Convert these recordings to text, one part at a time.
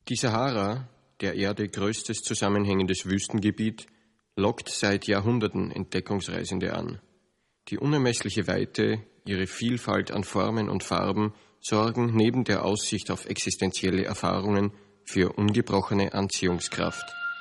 Die Sahara, der Erde größtes zusammenhängendes Wüstengebiet, lockt seit Jahrhunderten Entdeckungsreisende an. Die unermessliche Weite, ihre Vielfalt an Formen und Farben sorgen neben der Aussicht auf existenzielle Erfahrungen für ungebrochene Anziehungskraft.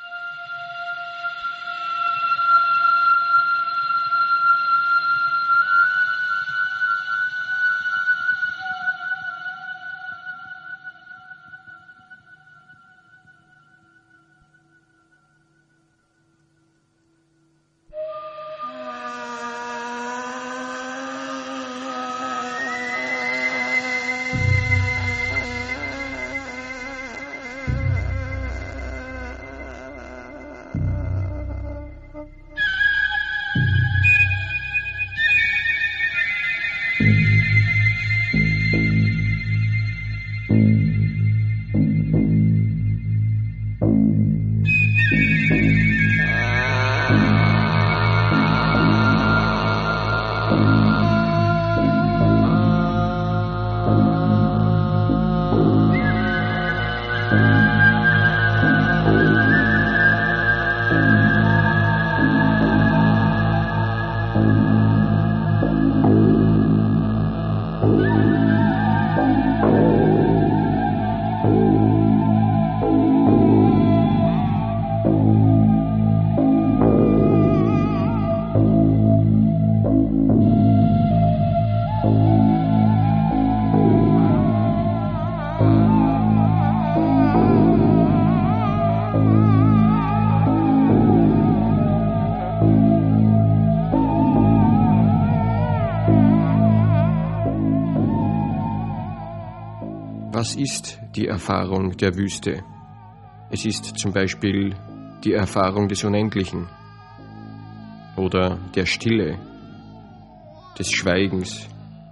Was ist die Erfahrung der Wüste? Es ist zum Beispiel die Erfahrung des Unendlichen oder der Stille, des Schweigens.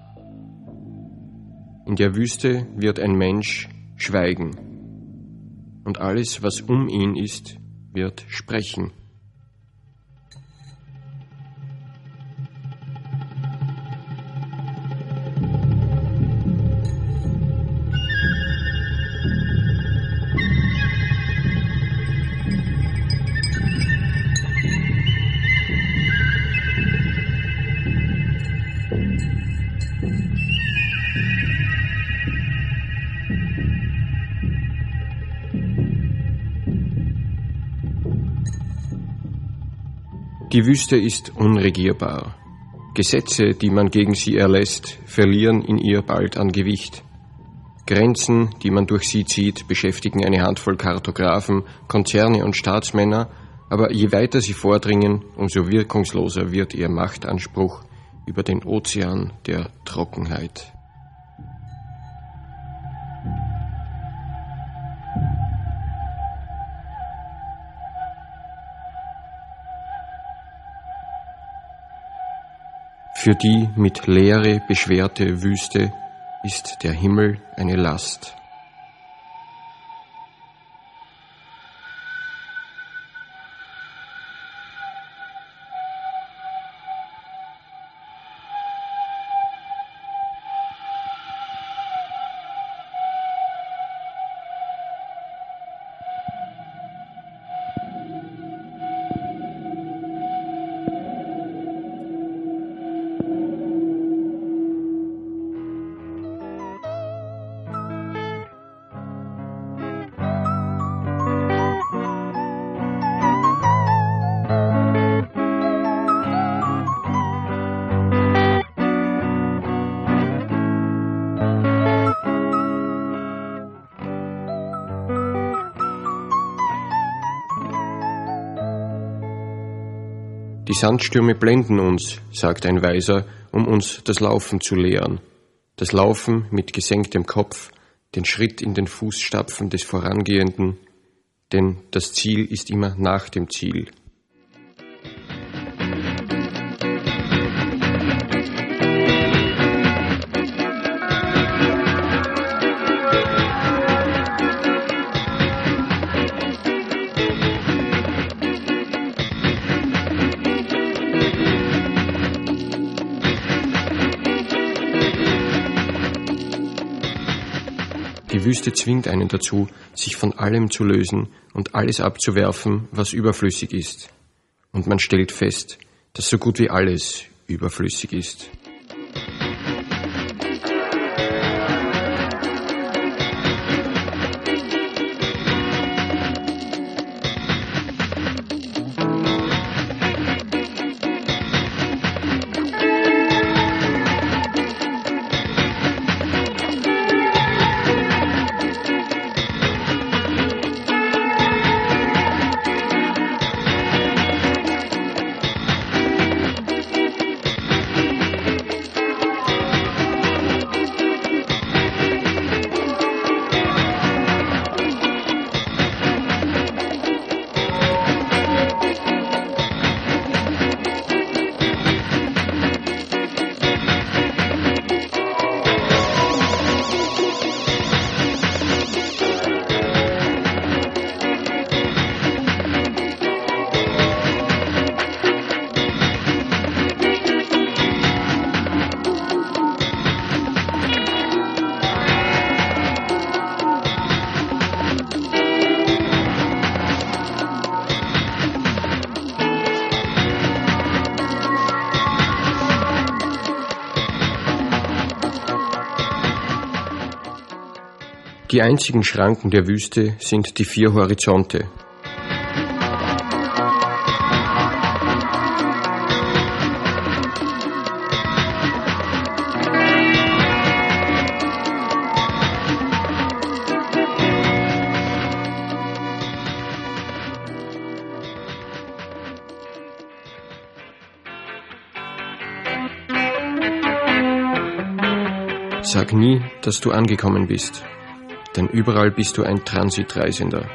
In der Wüste wird ein Mensch schweigen und alles, was um ihn ist, wird sprechen. Die Wüste ist unregierbar. Gesetze, die man gegen sie erlässt, verlieren in ihr bald an Gewicht. Grenzen, die man durch sie zieht, beschäftigen eine Handvoll Kartografen, Konzerne und Staatsmänner, aber je weiter sie vordringen, umso wirkungsloser wird ihr Machtanspruch über den Ozean der Trockenheit. Für die mit Leere beschwerte Wüste ist der Himmel eine Last. Die Sandstürme blenden uns, sagt ein Weiser, um uns das Laufen zu lehren. Das Laufen mit gesenktem Kopf, den Schritt in den Fußstapfen des Vorangehenden, denn das Ziel ist immer nach dem Ziel. Die Die Wüste zwingt einen dazu, sich von allem zu lösen und alles abzuwerfen, was überflüssig ist. Und man stellt fest, dass so gut wie alles überflüssig ist. Die einzigen Schranken der Wüste sind die 4 Horizonte. Sag nie, dass du angekommen bist. Denn überall bist du ein Transitreisender.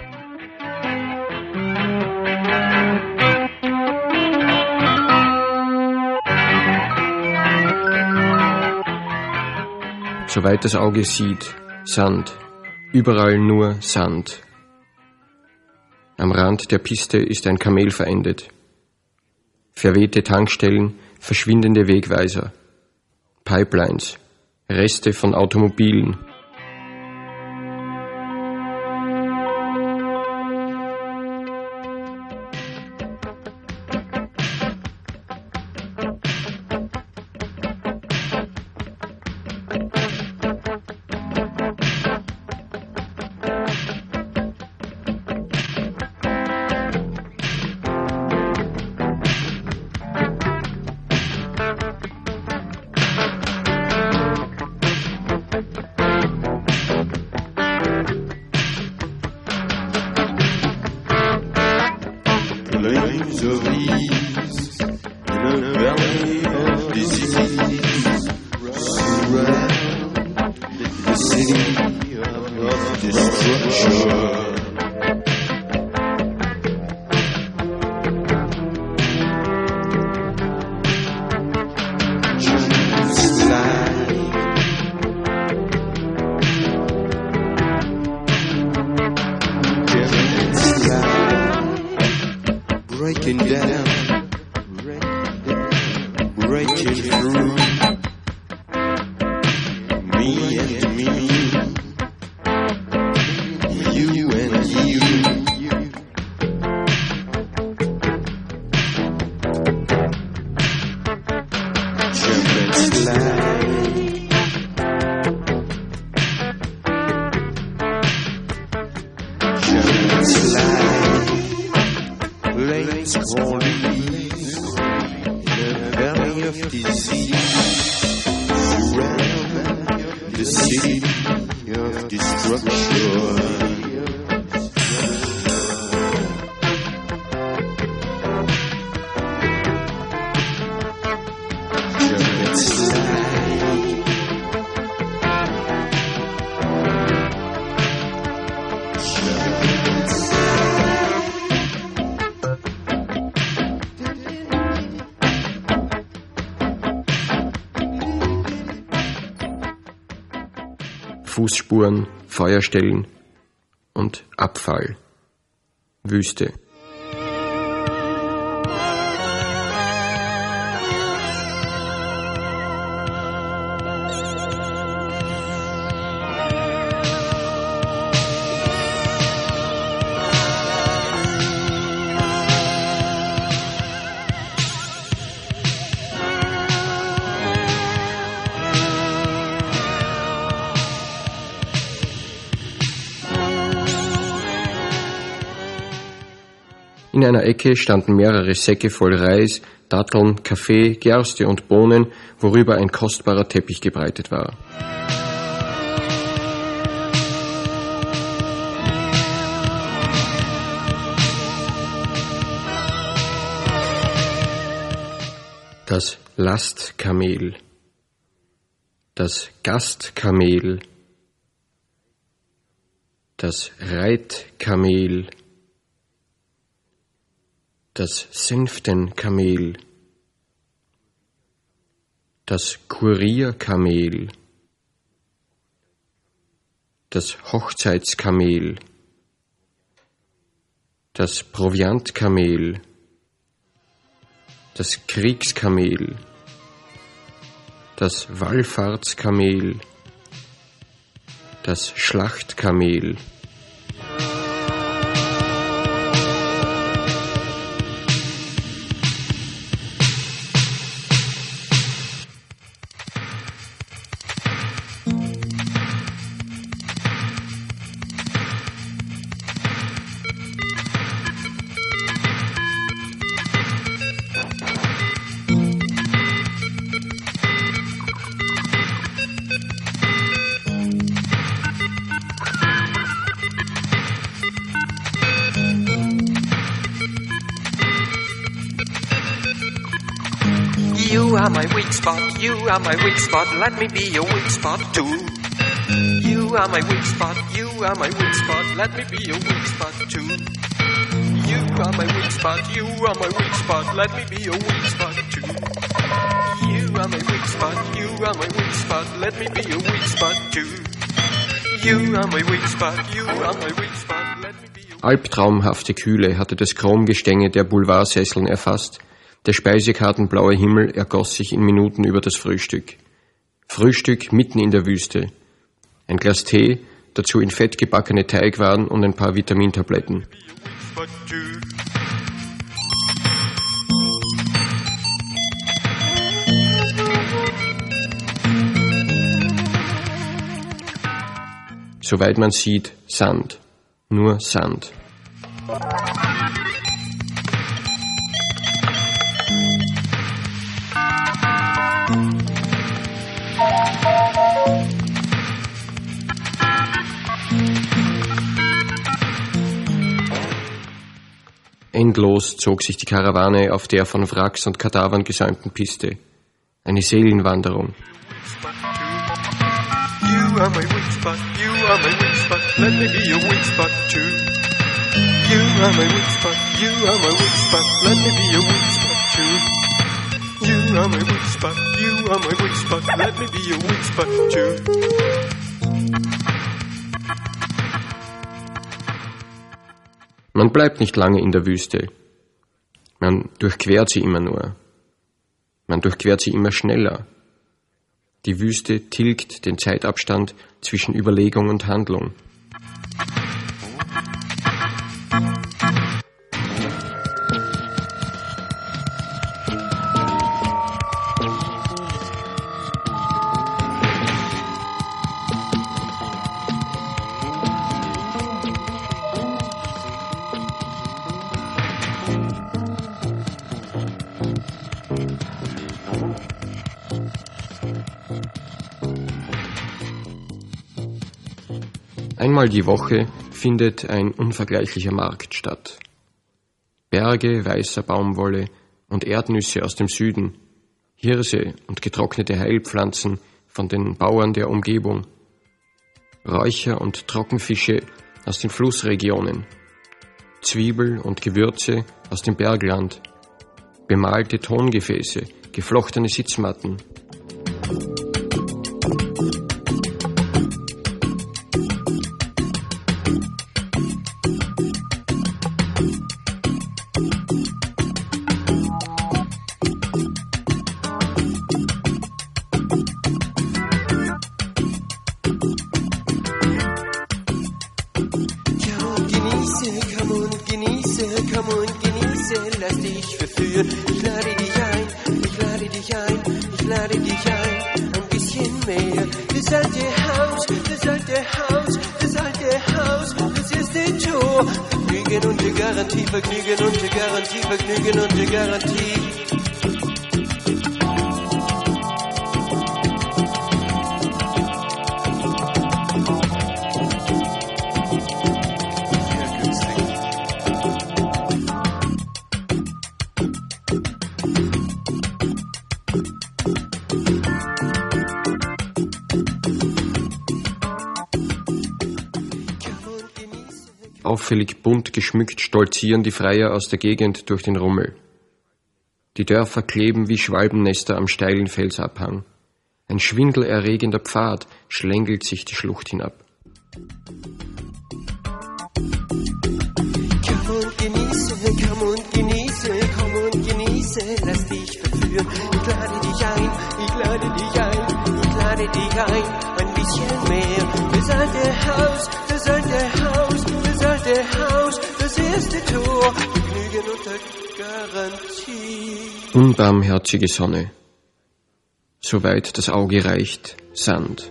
Soweit das Auge sieht, Sand, überall nur Sand. Am Rand der Piste ist ein Kamel verendet. Verwehte Tankstellen, verschwindende Wegweiser, Pipelines, Reste von Automobilen. Plains of ease in a valley of disease surround the city of destruction. Breaking down, breaking through me and me, you and you. Jump and slide, jump and slide. Lanes for leaves in a valley of disease surround the city of destruction. Jump and slide, jump and slide. Fußspuren, Feuerstellen und Abfall. Wüste. In einer Ecke standen mehrere Säcke voll Reis, Datteln, Kaffee, Gerste und Bohnen, worüber ein kostbarer Teppich gebreitet war. Das Lastkamel, das Gastkamel, das Reitkamel, das Sänftenkamel, das Kurierkamel, das Hochzeitskamel, das Proviantkamel, das Kriegskamel, das Wallfahrtskamel, das Schlachtkamel. You are my weak spot, you are my weak spot, let me be your weak spot too. You are my weak spot, you are my weak spot, let me be your weak spot too. You are my weak spot, you are my weak spot, let me be your weak spot too. You are my weak spot, you are my weak spot, let me be your weak spot too. You are my weak spot, you are my weak spot, let me be your... Albtraumhafte Kühle hatte das Chromgestänge der Boulevardsesseln erfasst. Der speisekartenblaue Himmel ergoss sich in Minuten über das Frühstück. Frühstück mitten in der Wüste. Ein Glas Tee, dazu in Fett gebackene Teigwaren und ein paar Vitamintabletten. Soweit man sieht, Sand. Nur Sand. Endlos zog sich die Karawane auf der von Wracks und Kadavern gesäumten Piste. Eine Seelenwanderung. You are my weak spot, you are my weak spot, let me be your weak spot too. You are my weak spot, you are my weak spot, let me be your weak spot too. You are my weak spot, you are my weak spot, let me be your weak spot too. Man bleibt nicht lange in der Wüste. Man durchquert sie immer nur. Man durchquert sie immer schneller. Die Wüste tilgt den Zeitabstand zwischen Überlegung und Handlung. Einmal die Woche findet ein unvergleichlicher Markt statt. Berge weißer Baumwolle und Erdnüsse aus dem Süden, Hirse und getrocknete Heilpflanzen von den Bauern der Umgebung, Räucher und Trockenfische aus den Flussregionen, Zwiebel und Gewürze aus dem Bergland, bemalte Tongefäße, geflochtene Sitzmatten. Lass dich verführen, ich lade dich ein, ich lade dich ein, ich lade dich ein, ein bisschen mehr. Das alte Haus, das alte Haus, das alte Haus, das erste Tor, Vergnügen unter Garantie, Vergnügen unter Garantie, Vergnügen unter Garantie. Auffällig bunt geschmückt stolzieren die Freier aus der Gegend durch den Rummel. Die Dörfer kleben wie Schwalbennester am steilen Felsabhang. Ein schwindelerregender Pfad schlängelt sich die Schlucht hinab. Komm und genieße, komm und genieße, komm und genieße, lass dich verführen. Ich lade dich ein, ich lade dich ein, ich lade dich ein bisschen mehr. Das alte Haus, das alte Haus, das alte Haus, das erste Tor, Vergnügen unter Garantie. Unbarmherzige Sonne. Soweit das Auge reicht, Sand.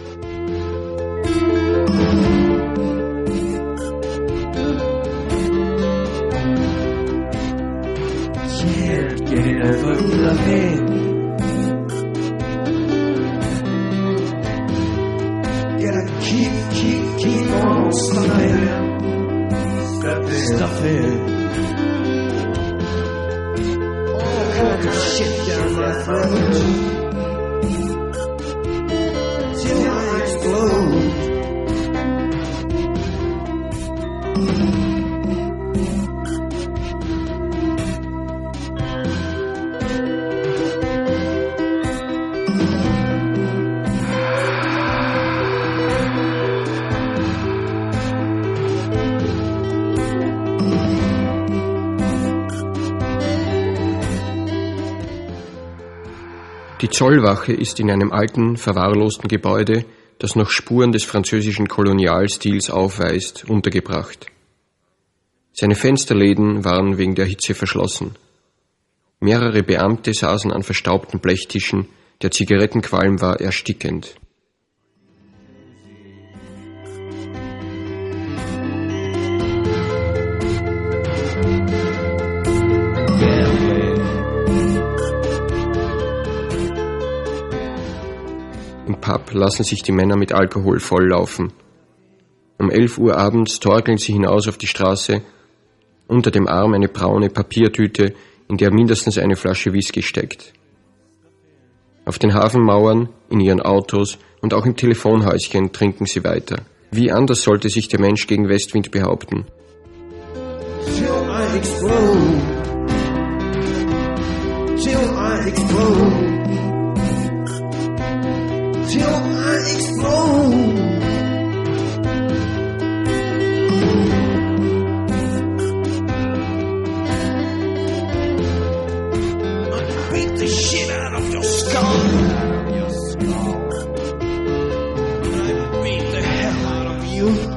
Can't get over loving. Gotta keep on stuffing. All kinds of shit down my throat. Till I explode. Die Zollwache ist in einem alten, verwahrlosten Gebäude, das noch Spuren des französischen Kolonialstils aufweist, untergebracht. Seine Fensterläden waren wegen der Hitze verschlossen. Mehrere Beamte saßen an verstaubten Blechtischen, der Zigarettenqualm war erstickend. Im Pub lassen sich die Männer mit Alkohol volllaufen. Um 11 Uhr abends torkeln sie hinaus auf die Straße, unter dem Arm eine braune Papiertüte, in der mindestens eine Flasche Whisky steckt. Auf den Hafenmauern, in ihren Autos und auch im Telefonhäuschen trinken sie weiter. Wie anders sollte sich der Mensch gegen Westwind behaupten? Till I explode. Till I explode. Till I explode. I beat the shit out of your skull. I beat the hell out of you.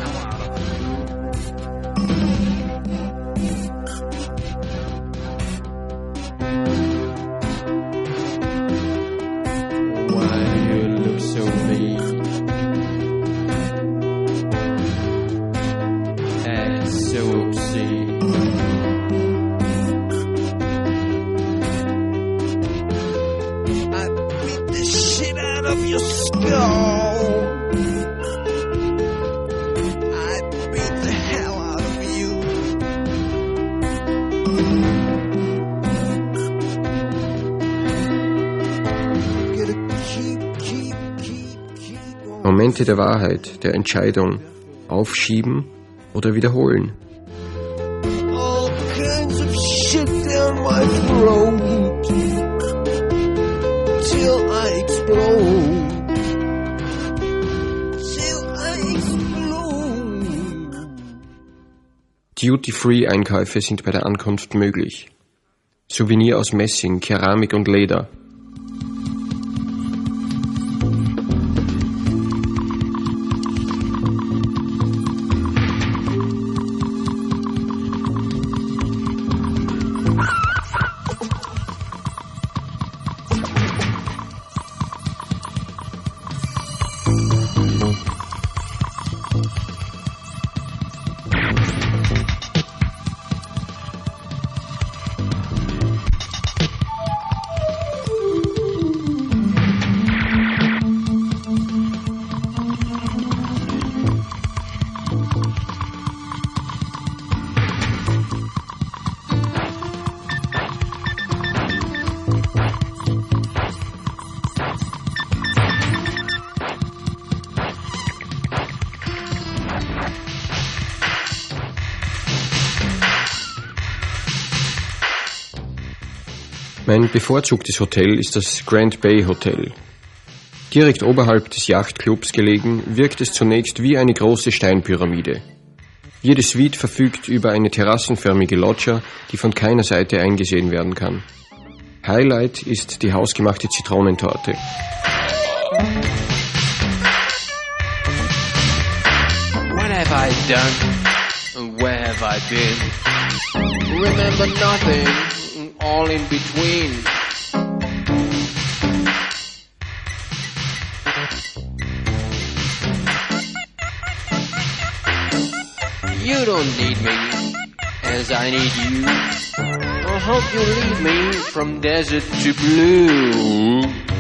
Momente der Wahrheit, der Entscheidung, aufschieben oder wiederholen. All kinds of shit down my throat till I explode. Till I explode. Duty-Free-Einkäufe sind bei der Ankunft möglich. Souvenir aus Messing, Keramik und Leder. Mein bevorzugtes Hotel ist das Grand Bay Hotel. Direkt oberhalb des Yachtclubs gelegen, wirkt es zunächst wie eine große Steinpyramide. Jede Suite verfügt über eine terrassenförmige Loggia, die von keiner Seite eingesehen werden kann. Highlight ist die hausgemachte Zitronentorte. What have I done? Where have I been? Remember nothing, all in between. You don't need me, as I need you. I hope you lead me from desert to blue.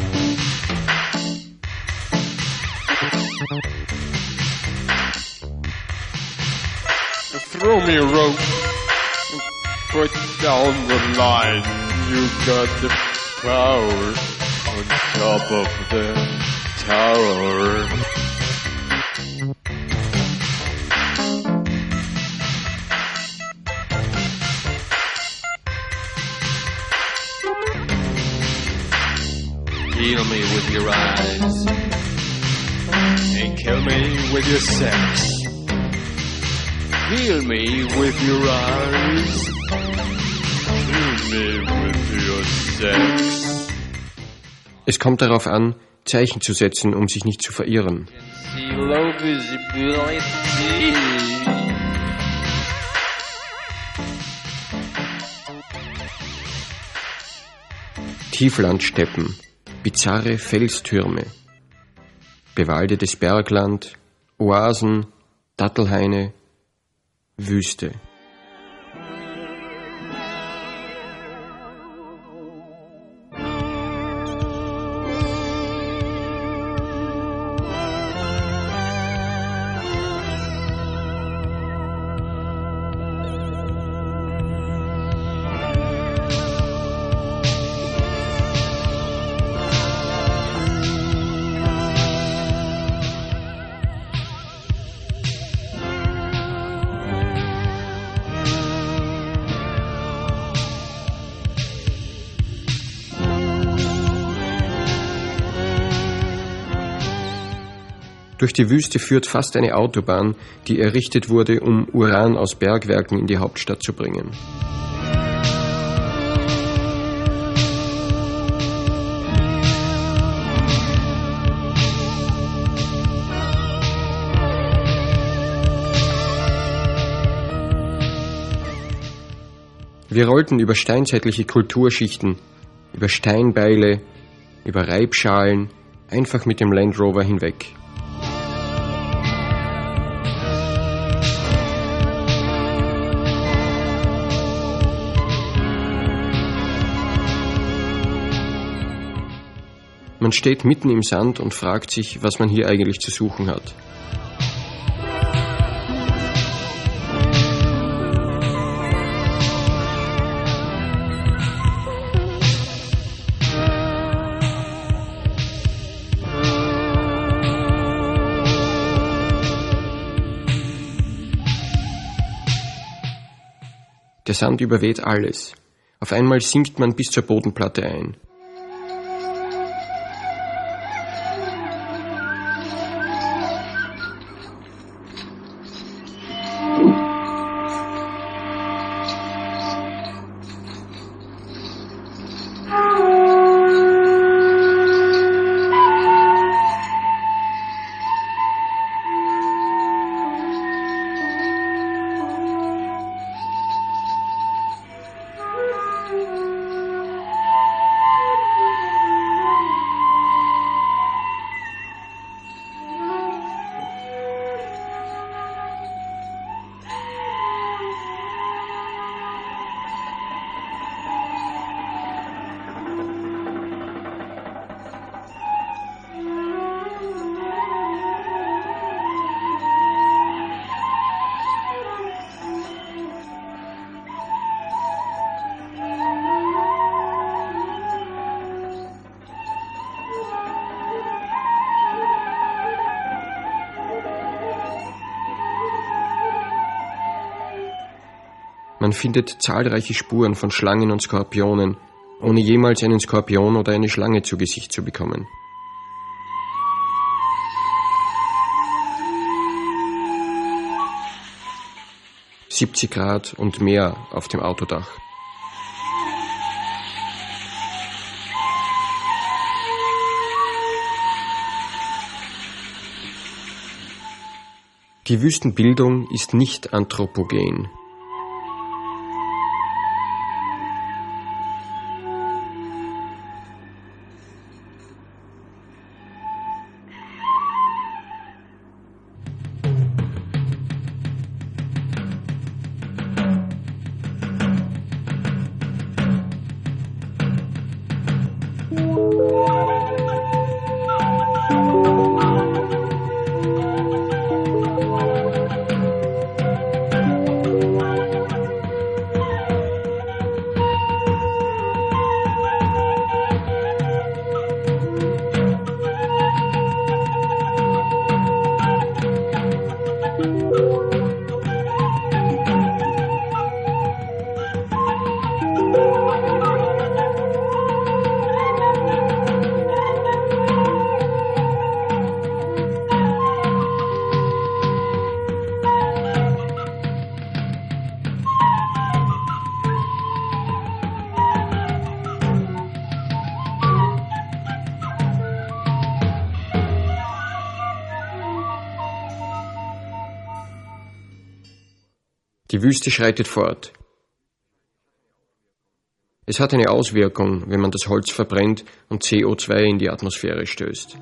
Throw me a rope, put down the line. You got the power on top of the tower. Heal me with your eyes and kill me with your sex. Heal me with your eyes, kill me with your sex. Es kommt darauf an, Zeichen zu setzen, um sich nicht zu verirren. See low visibility. Tieflandsteppen, bizarre Felstürme, bewaldetes Bergland, Oasen, Dattelhaine, Wüste. Durch die Wüste führt fast eine Autobahn, die errichtet wurde, um Uran aus Bergwerken in die Hauptstadt zu bringen. Wir rollten über steinzeitliche Kulturschichten, über Steinbeile, über Reibschalen, einfach mit dem Land Rover hinweg. Man steht mitten im Sand und fragt sich, was man hier eigentlich zu suchen hat. Der Sand überweht alles. Auf einmal sinkt man bis zur Bodenplatte ein. Man findet zahlreiche Spuren von Schlangen und Skorpionen, ohne jemals einen Skorpion oder eine Schlange zu Gesicht zu bekommen. »70 Grad und mehr auf dem Autodach. Die Wüstenbildung ist nicht anthropogen. Die Wüste schreitet fort. Es hat eine Auswirkung, wenn man das Holz verbrennt und CO2 in die Atmosphäre stößt.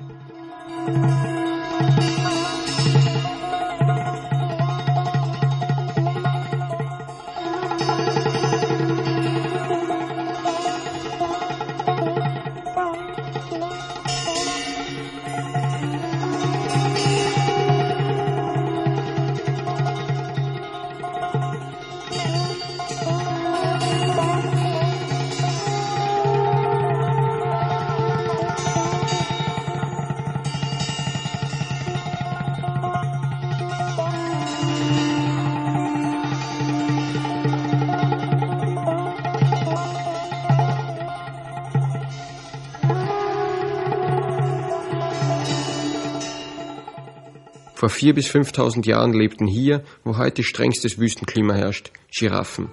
Vor 4.000 bis 5.000 Jahren lebten hier, wo heute strengstes Wüstenklima herrscht, Giraffen.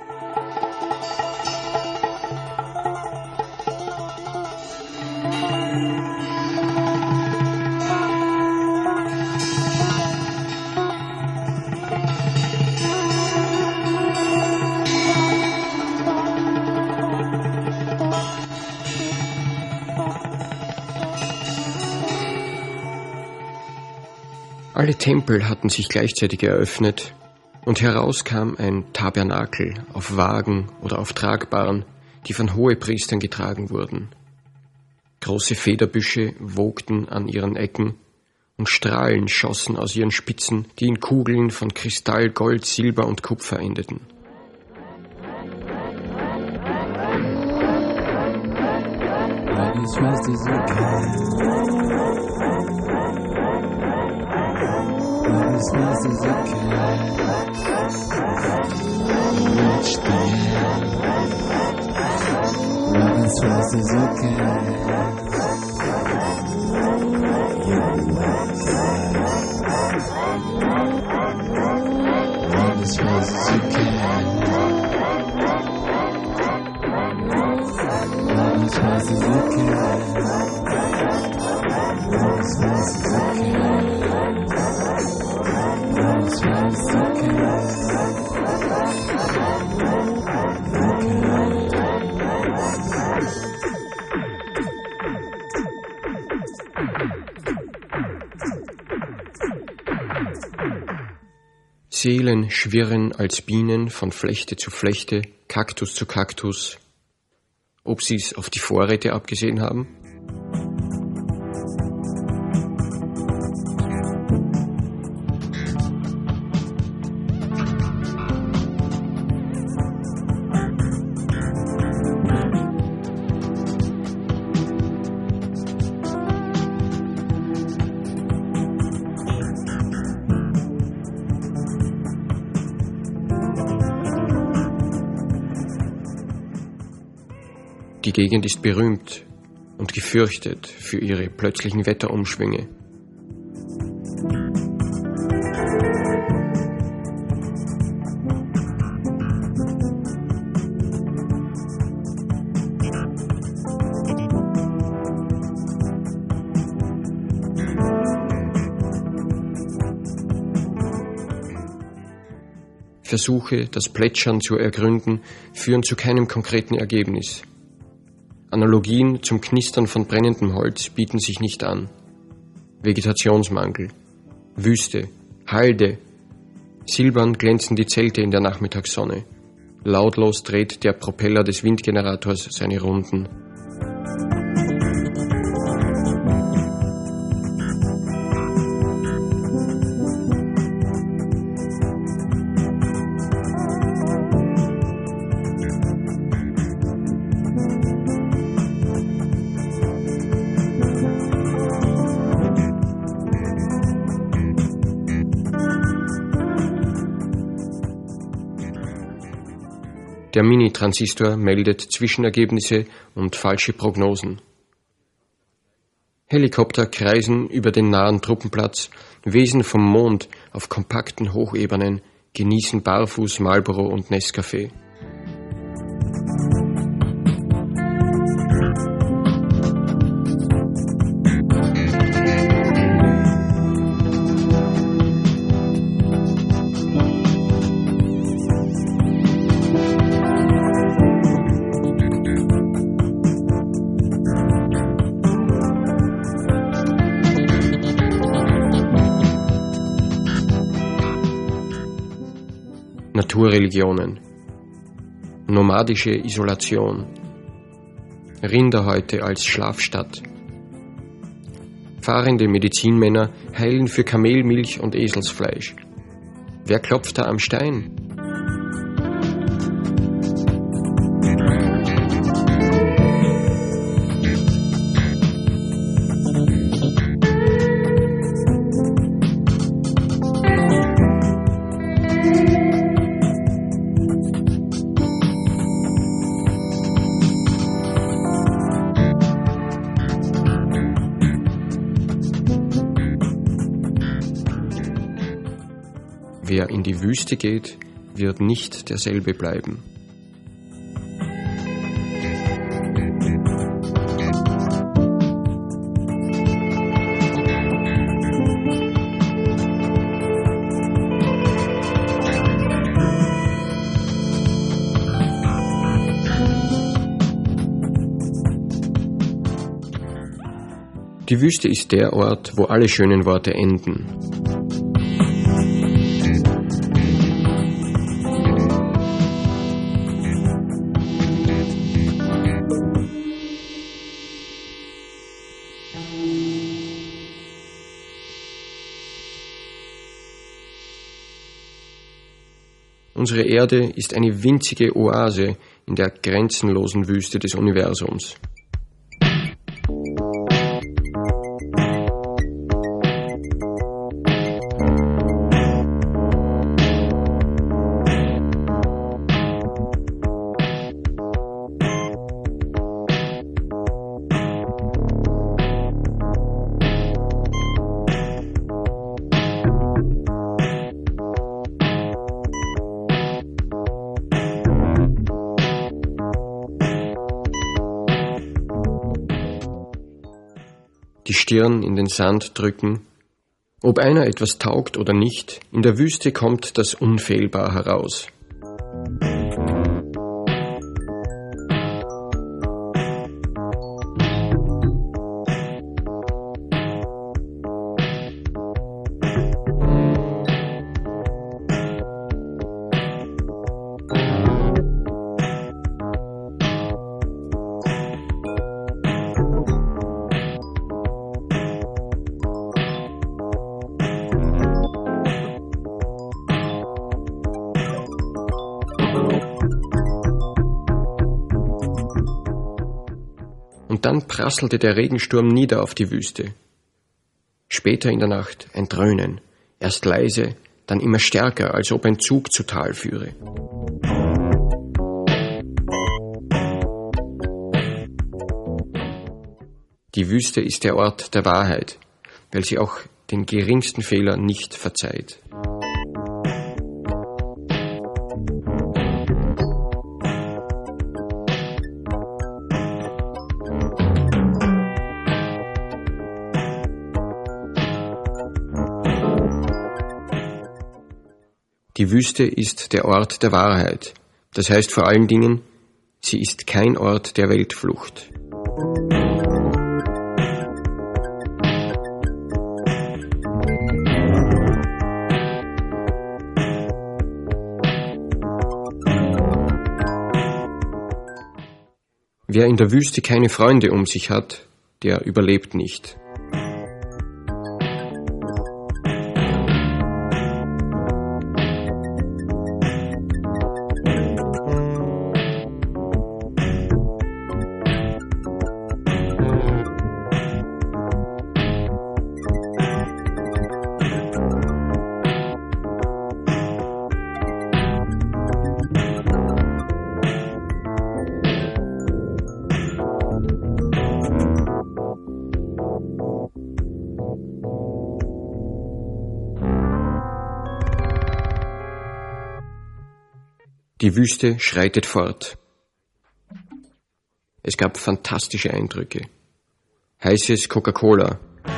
Alle Tempel hatten sich gleichzeitig eröffnet und heraus kam ein Tabernakel auf Wagen oder auf Tragbaren, die von Hohepriestern getragen wurden. Große Federbüsche wogten an ihren Ecken und Strahlen schossen aus ihren Spitzen, die in Kugeln von Kristall, Gold, Silber und Kupfer endeten. Seelen schwirren als Bienen von Flechte zu Flechte, Kaktus zu Kaktus. Ob sie's auf die Vorräte abgesehen haben? Die Gegend ist berühmt und gefürchtet für ihre plötzlichen Wetterumschwünge. Versuche, das Plätschern zu ergründen, führen zu keinem konkreten Ergebnis. Analogien zum Knistern von brennendem Holz bieten sich nicht an. Vegetationsmangel, Wüste, Halde. Silbern glänzen die Zelte in der Nachmittagssonne. Lautlos dreht der Propeller des Windgenerators seine Runden. Der Mini-Transistor meldet Zwischenergebnisse und falsche Prognosen. Helikopter kreisen über den nahen Truppenplatz, Wesen vom Mond auf kompakten Hochebenen, genießen barfuß Marlboro und Nescafé. Naturreligionen, nomadische Isolation, Rinderhäute als Schlafstadt, fahrende Medizinmänner heilen für Kamelmilch und Eselsfleisch. Wer klopft da am Stein? Wer in die Wüste geht, wird nicht derselbe bleiben. Die Wüste ist der Ort, wo alle schönen Worte enden. Unsere Erde ist eine winzige Oase in der grenzenlosen Wüste des Universums. Die Stirn in den Sand drücken. Ob einer etwas taugt oder nicht, in der Wüste kommt das Unfehlbar heraus. Und dann prasselte der Regensturm nieder auf die Wüste. Später in der Nacht ein Dröhnen, erst leise, dann immer stärker, als ob ein Zug zu Tal führe. Die Wüste ist der Ort der Wahrheit, weil sie auch den geringsten Fehler nicht verzeiht. Die Wüste ist der Ort der Wahrheit. Das heißt vor allen Dingen, sie ist kein Ort der Weltflucht. Wer in der Wüste keine Freunde um sich hat, der überlebt nicht. Die Wüste schreitet fort. Es gab fantastische Eindrücke. Heißes Coca-Cola.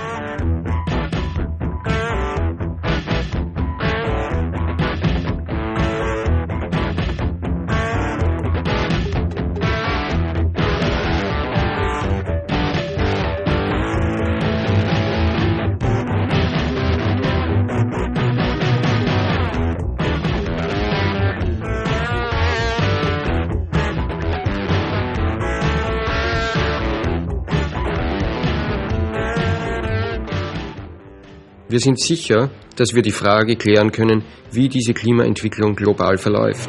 Wir sind sicher, dass wir die Frage klären können, wie diese Klimaentwicklung global verläuft.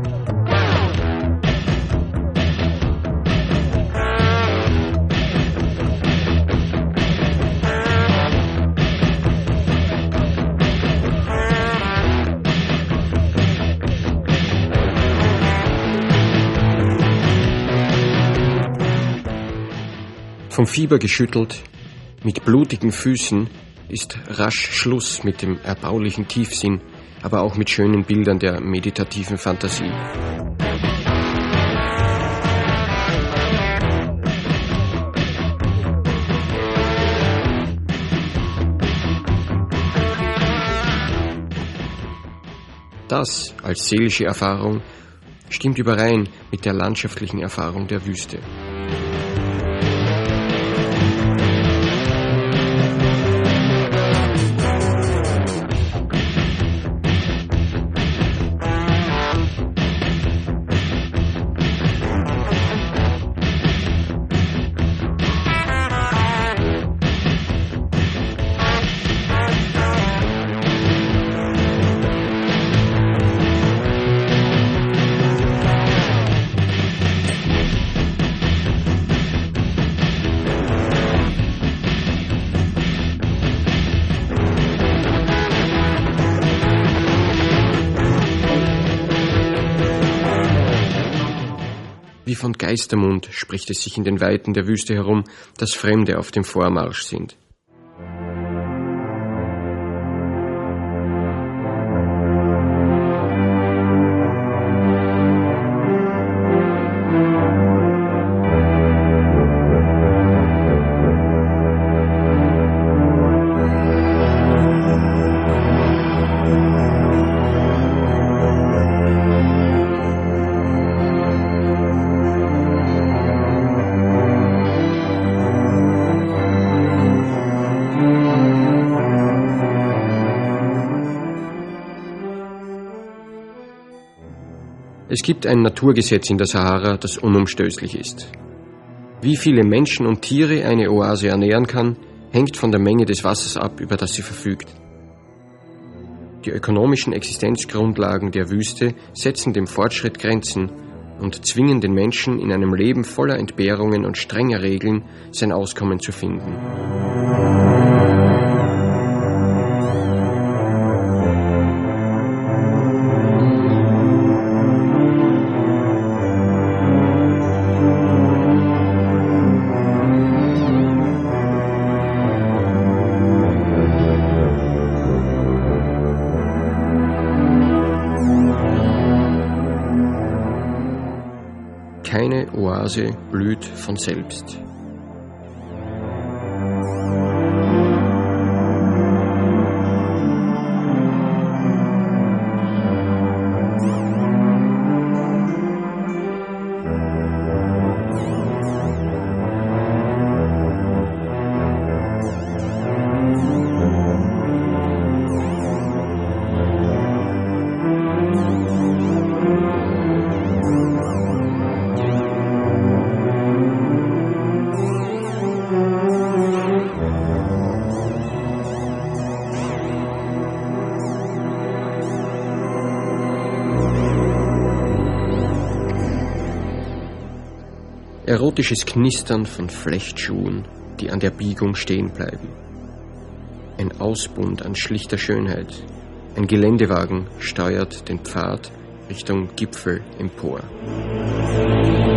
Vom Fieber geschüttelt, mit blutigen Füßen, ist rasch Schluss mit dem erbaulichen Tiefsinn, aber auch mit schönen Bildern der meditativen Fantasie. Das als seelische Erfahrung stimmt überein mit der landschaftlichen Erfahrung der Wüste. Wie von Geistermund spricht es sich in den Weiten der Wüste herum, dass Fremde auf dem Vormarsch sind. Es gibt ein Naturgesetz in der Sahara, das unumstößlich ist. Wie viele Menschen und Tiere eine Oase ernähren kann, hängt von der Menge des Wassers ab, über das sie verfügt. Die ökonomischen Existenzgrundlagen der Wüste setzen dem Fortschritt Grenzen und zwingen den Menschen in einem Leben voller Entbehrungen und strenger Regeln sein Auskommen zu finden. keine Oase blüht von selbst. Erotisches Knistern von Flechtschuhen, die an der Biegung stehen bleiben. Ein Ausbund an schlichter Schönheit. Ein Geländewagen steuert den Pfad Richtung Gipfel empor.